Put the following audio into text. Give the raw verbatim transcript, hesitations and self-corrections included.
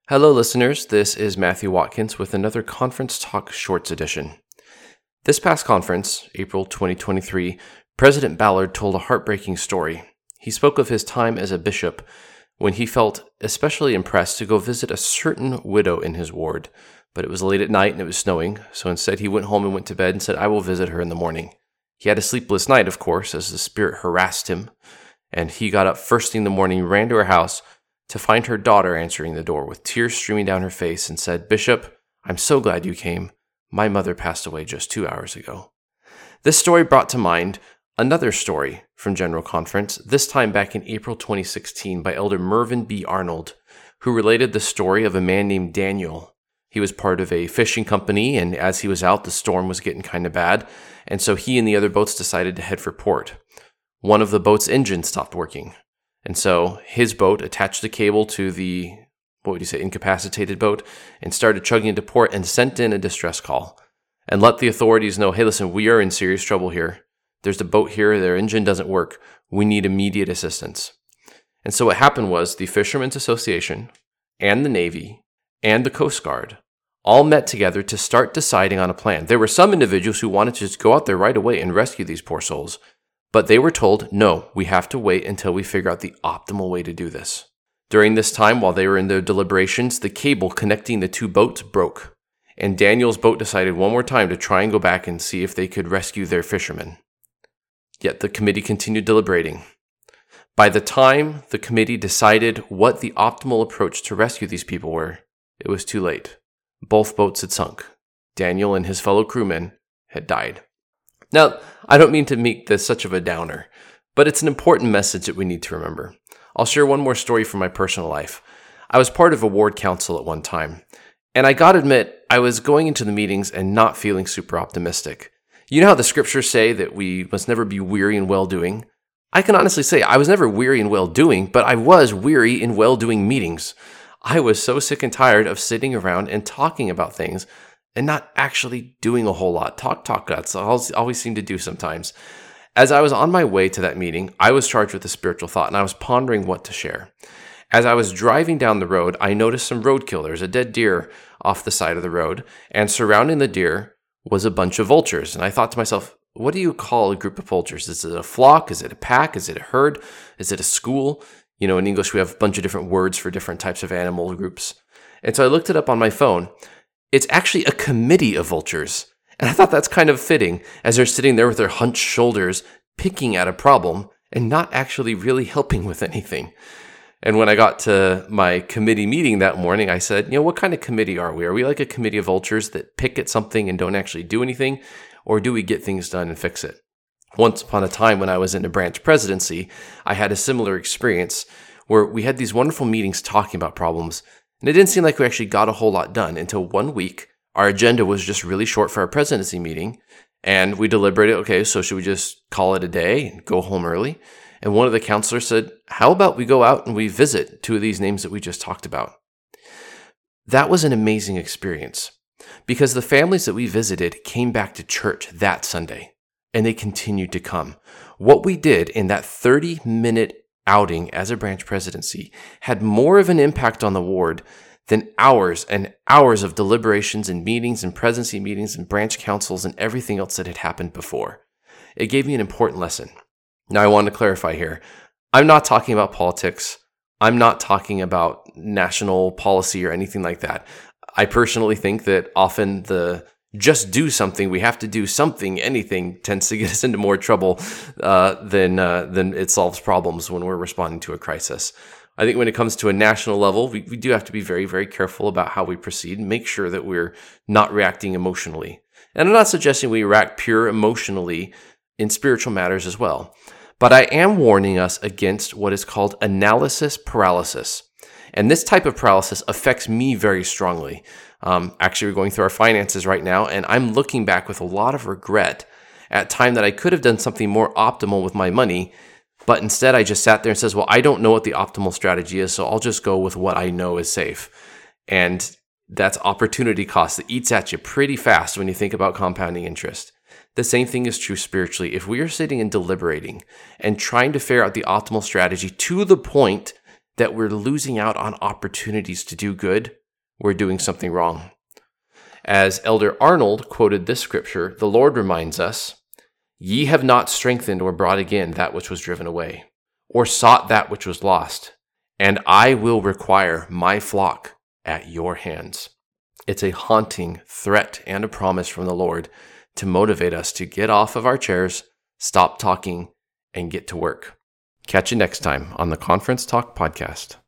Hello, listeners. This is Matthew Watkins with another Conference Talk Shorts edition. This past conference, April twenty twenty-three, President Ballard told a heartbreaking story. He spoke of his time as a bishop when he felt especially impressed to go visit a certain widow in his ward, but it was late at night and it was snowing, so instead he went home and went to bed and said, I will visit her in the morning. He had a sleepless night, of course, as the spirit harassed him, and he got up first thing in the morning, ran to her house, to find her daughter answering the door with tears streaming down her face and said, Bishop, I'm so glad you came. My mother passed away just two hours ago. This story brought to mind another story from General Conference, this time back in April twenty sixteen by Elder Mervyn B. Arnold, who related the story of a man named Daniel. He was part of a fishing company, and as he was out, the storm was getting kind of bad, and so he and the other boats decided to head for port. One of the boat's engines stopped working. And so his boat attached the cable to the, what would you say, incapacitated boat and started chugging into port and sent in a distress call and let the authorities know, hey, listen, we are in serious trouble here. There's a boat here. Their engine doesn't work. We need immediate assistance. And so what happened was the Fishermen's Association and the Navy and the Coast Guard all met together to start deciding on a plan. There were some individuals who wanted to just go out there right away and rescue these poor souls. But they were told, no, we have to wait until we figure out the optimal way to do this. During this time, while they were in their deliberations, the cable connecting the two boats broke, and Daniel's boat decided one more time to try and go back and see if they could rescue their fishermen. Yet the committee continued deliberating. By the time the committee decided what the optimal approach to rescue these people were, it was too late. Both boats had sunk. Daniel and his fellow crewmen had died. Now, I don't mean to make this such of a downer, but it's an important message that we need to remember. I'll share one more story from my personal life. I was part of a ward council at one time, and I gotta admit, I was going into the meetings and not feeling super optimistic. You know how the scriptures say that we must never be weary in well-doing? I can honestly say I was never weary in well-doing, but I was weary in well-doing meetings. I was so sick and tired of sitting around and talking about things and not actually doing a whole lot. Talk, talk, guts. I always seem to do sometimes. As I was on my way to that meeting, I was charged with a spiritual thought, and I was pondering what to share. As I was driving down the road, I noticed some roadkill. There's a dead deer off the side of the road, and surrounding the deer was a bunch of vultures. And I thought to myself, what do you call a group of vultures? Is it a flock? Is it a pack? Is it a herd? Is it a school? You know, in English, we have a bunch of different words for different types of animal groups. And so I looked it up on my phone. It's actually a committee of vultures. And I thought that's kind of fitting as they're sitting there with their hunched shoulders, picking at a problem and not actually really helping with anything. And when I got to my committee meeting that morning, I said, you know, what kind of committee are we? Are we like a committee of vultures that pick at something and don't actually do anything? Or do we get things done and fix it? Once upon a time when I was in a branch presidency, I had a similar experience where we had these wonderful meetings talking about problems. And it didn't seem like we actually got a whole lot done until one week, our agenda was just really short for our presidency meeting. And we deliberated, okay, so should we just call it a day and go home early? And one of the counselors said, how about we go out and we visit two of these names that we just talked about? That was an amazing experience because the families that we visited came back to church that Sunday and they continued to come. What we did in that thirty minute outing as a branch presidency had more of an impact on the ward than hours and hours of deliberations and meetings and presidency meetings and branch councils and everything else that had happened before. It gave me an important lesson. Now, I want to clarify here. I'm not talking about politics. I'm not talking about national policy or anything like that. I personally think that often the just do something, we have to do something, anything tends to get us into more trouble uh, than uh, than it solves problems when we're responding to a crisis. I think when it comes to a national level, we, we do have to be very, very careful about how we proceed and make sure that we're not reacting emotionally. And I'm not suggesting we react pure emotionally in spiritual matters as well. But I am warning us against what is called analysis paralysis. And this type of paralysis affects me very strongly. Um, actually, we're going through our finances right now, and I'm looking back with a lot of regret at time that I could have done something more optimal with my money, but instead I just sat there and says, well, I don't know what the optimal strategy is, so I'll just go with what I know is safe. And that's opportunity cost that eats at you pretty fast when you think about compounding interest. The same thing is true spiritually. If we are sitting and deliberating and trying to figure out the optimal strategy to the point that we're losing out on opportunities to do good, we're doing something wrong. As Elder Arnold quoted this scripture, the Lord reminds us, "Ye have not strengthened or brought again that which was driven away, or sought that which was lost, and I will require my flock at your hands." It's a haunting threat and a promise from the Lord to motivate us to get off of our chairs, stop talking, and get to work. Catch you next time on the Conference Talk Podcast.